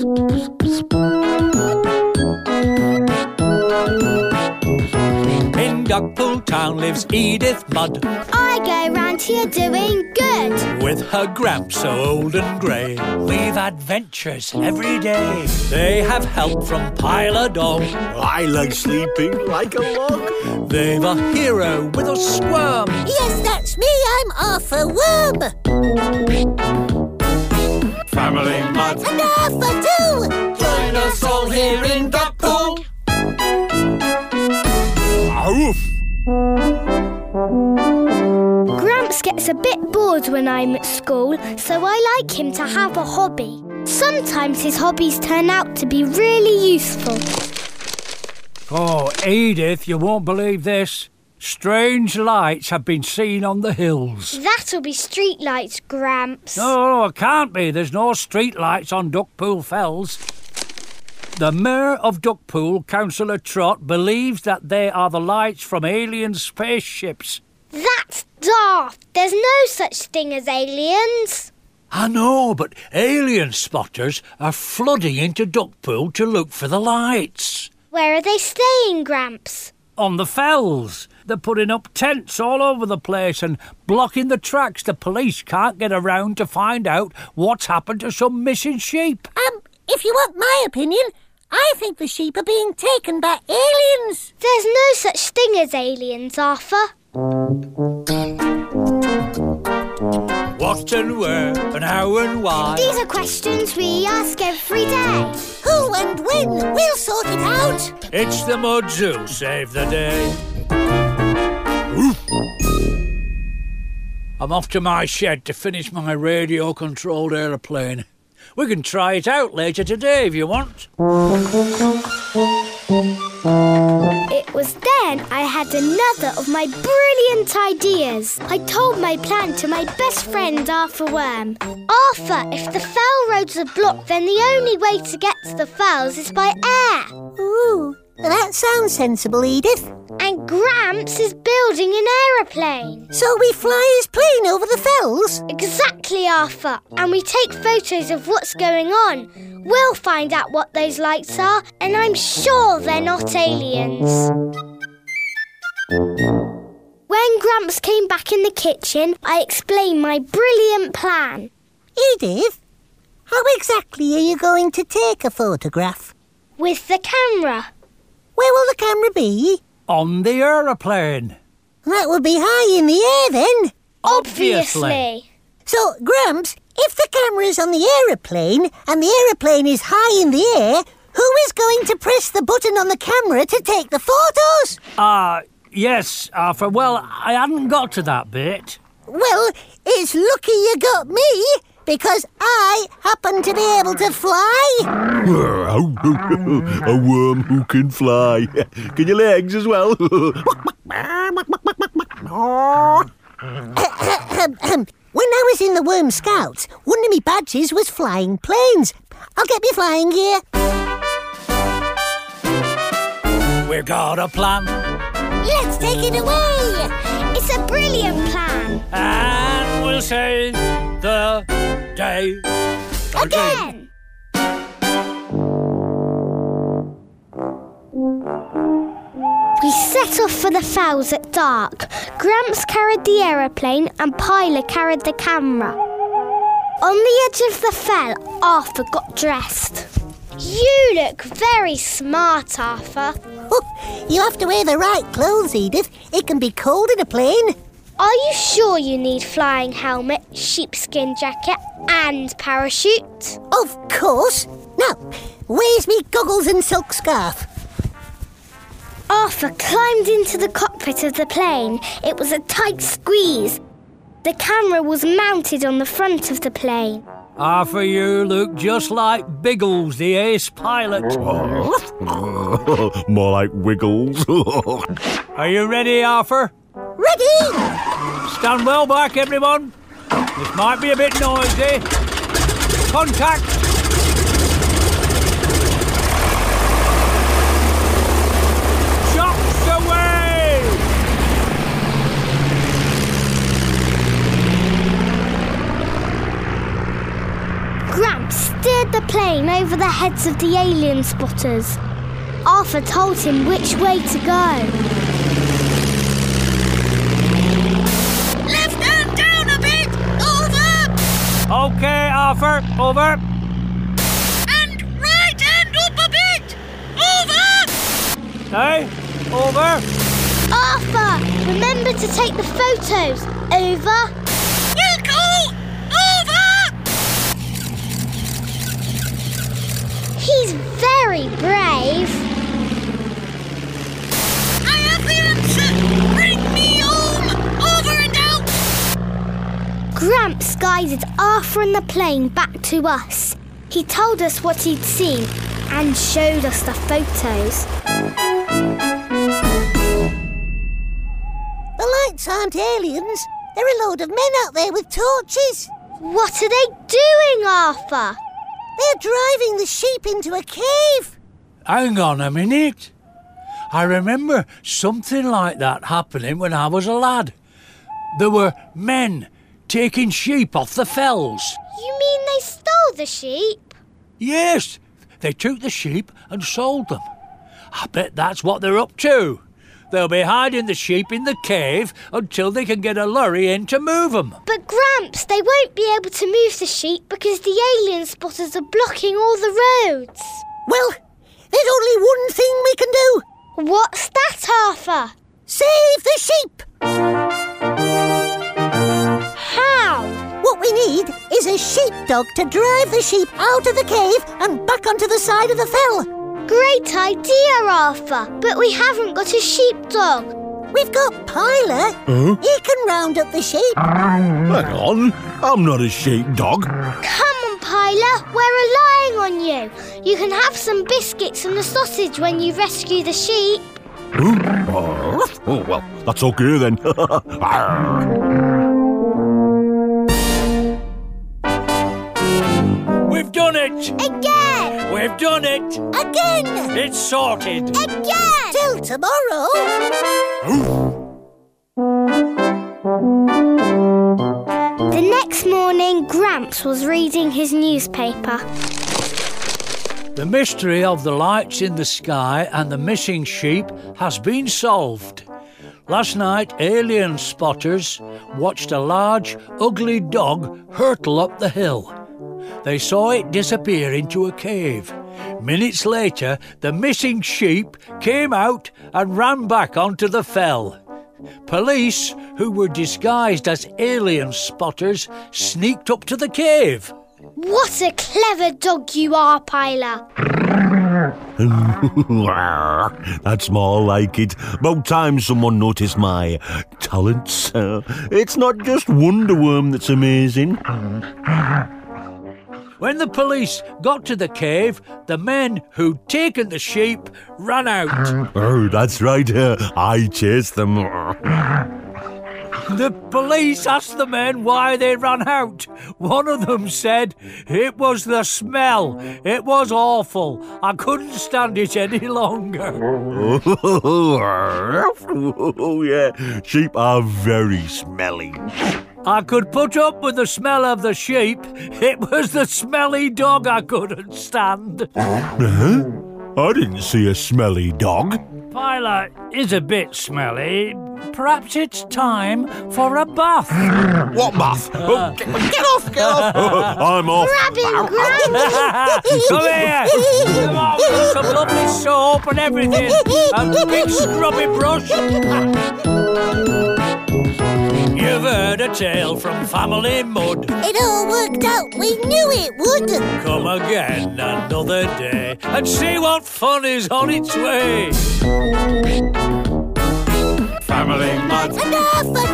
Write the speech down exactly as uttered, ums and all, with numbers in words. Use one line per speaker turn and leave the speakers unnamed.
In Duckpool Town lives Edith Mudd.
I go round here doing good.
With her Gramps so old and grey. We've adventures every day. They have help from Pile Dog.
I like sleeping like a log.
They've a hero with a squirm.
Yes, that's me, I'm Arthur Worm.
Family Mudd.
And Arthur too.
Join us all here in Duckpool.
Oof.
Gramps gets a bit bored when I'm at school, so I like him to have a hobby. Sometimes his hobbies turn out to be really useful.
Oh, Edith, you won't believe this. Strange lights have been seen on the hills.
That'll be street lights, Gramps.
No, no, it can't be. There's no street lights on Duckpool Fells. The Mayor of Duckpool, Councillor Trott, believes that they are the lights from alien spaceships.
That's daft. There's no such thing as aliens.
I know, but alien spotters are flooding into Duckpool to look for the lights.
Where are they staying, Gramps?
On the fells. They're putting up tents all over the place and blocking the tracks. The police can't get around to find out what's happened to some missing sheep.
Um, if you want my opinion, I think the sheep are being taken by aliens.
There's no such thing as aliens, Arthur.
What and where and how and why?
These are questions we ask every day.
Who and when? We'll sort it out.
It's the Mudds who save the day. I'm off to my shed to finish my radio-controlled aeroplane. We can try it out later today if you want.
It was then I had another of my brilliant ideas. I told my plan to my best friend, Arthur Worm. Arthur, if the fell roads are blocked, then the only way to get to the fells is by air.
Ooh, that sounds sensible, Edith.
And Gramps is building an aeroplane.
So we fly his plane over the fells?
Exactly, Arthur. And we take photos of what's going on. We'll find out what those lights are, and I'm sure they're not aliens. When Gramps came back in the kitchen, I explained my brilliant plan.
Edith, how exactly are you going to take a photograph?
With the camera.
Where will the camera be?
On the aeroplane.
That would be high in the air then.
Obviously.
So, Gramps, if the camera is on the aeroplane and the aeroplane is high in the air, who is going to press the button on the camera to take the photos?
Ah, uh, yes, Arthur. Well, I hadn't got to that bit.
Well, it's lucky you got me, because I happen to be able to fly.
A worm who can fly. Can your legs as well?
When I was in the Worm Scouts, one of my badges was flying planes. I'll get me flying gear.
We've got a plan.
Let's take it away.
It's a brilliant plan.
And we'll save the day.
Again. We set off for the fells at dark. Gramps carried the aeroplane and Pilot carried the camera. On the edge of the fell, Arthur got dressed. You look very smart, Arthur.
Oh, you have to wear the right clothes, Edith. It can be cold in a plane.
Are you sure you need flying helmet, sheepskin jacket and parachute?
Of course. Now, where's me goggles and silk scarf?
Arthur climbed into the cockpit of the plane. It was a tight squeeze. The camera was mounted on the front of the plane.
Arthur, you look just like Biggles, the ace pilot.
More like Wiggles.
Are you ready, Arthur?
Ready!
Stand well back, everyone. This might be a bit noisy. Contact! Shots away!
Gramps steered the plane over the heads of the alien spotters. Arthur told him which way to go.
Left hand down a bit! Over!
OK, Arthur, over.
And right hand up a bit! Over!
Hey, over.
Arthur, remember to take the photos. Over.
Wilco! Over!
He's very brave.
I have the answer! Bring me home! Over and out!
Gramps guided Arthur and the plane back to us. He told us what he'd seen and showed us the photos.
The lights aren't aliens. There are a load of men out there with torches.
What are they doing, Arthur?
They're driving the sheep into a cave.
Hang on a minute. I remember something like that happening when I was a lad. There were men taking sheep off the fells.
You mean they stole the sheep?
Yes, they took the sheep and sold them. I bet that's what they're up to. They'll be hiding the sheep in the cave until they can get a lorry in to move them.
But Gramps, they won't be able to move the sheep because the alien spotters are blocking all the roads.
Well, there's only one thing we can do.
What's that, Arthur?
Save the sheep.
How?
What we need is a sheepdog to drive the sheep out of the cave and back onto the side of the fell.
Great idea, Arthur. But we haven't got a sheepdog.
We've got Piler.
Huh?
He can round up the sheep.
Hang on, I'm not a sheepdog.
Come on, Piler. We're relying on you. You can have some biscuits and a sausage when you rescue the sheep.
Huh? Oh, oh, well, that's okay then.
We've done it!
Again!
We've done it!
Again!
It's sorted!
Again!
Till tomorrow.
The next morning, Gramps was reading his newspaper.
The mystery of the lights in the sky and the missing sheep has been solved. Last night, alien spotters watched a large, ugly dog hurtle up the hill. They saw it disappear into a cave. Minutes later, the missing sheep came out and ran back onto the fell. Police, who were disguised as alien spotters, sneaked up to the cave.
What a clever dog you are, Piler.
That's more like it. About time someone noticed my talents. Uh, it's not just Wonder Worm that's amazing.
When the police got to the cave, the men who'd taken the sheep ran out.
Oh, that's right. Uh, I chased them.
The police asked the men why they ran out. One of them said, "It was the smell. It was awful. I couldn't stand it any longer."
Oh, yeah. Sheep are very smelly.
I could put up with the smell of the sheep. It was the smelly dog I couldn't stand.
Huh? I didn't see a smelly dog.
Piler is a bit smelly. Perhaps it's time for a bath.
What bath? Oh, get, get off, get off. I'm off.
Grab him, Gramps.
Come here. Come on, with some lovely soap and everything. A big scrubby brush. You've heard a tale from Family Mud.
It all worked out. We knew it would.
Come again another day and see what fun is on its way. Family Mud.
And Arthur